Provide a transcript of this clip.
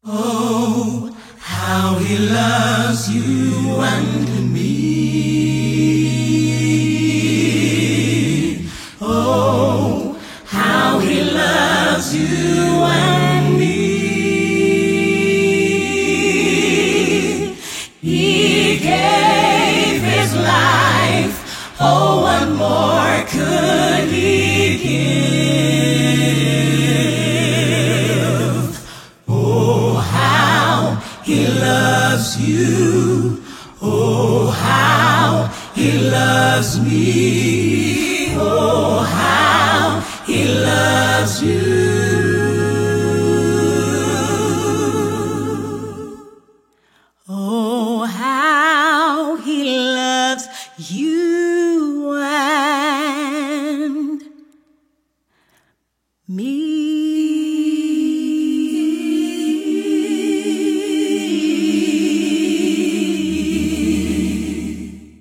Oh, how he loves you and me. Oh, how he loves you and me. He gave his life. Oh, what more could he give? Oh, how he loves you. Oh, how he loves me. Oh, how he loves you.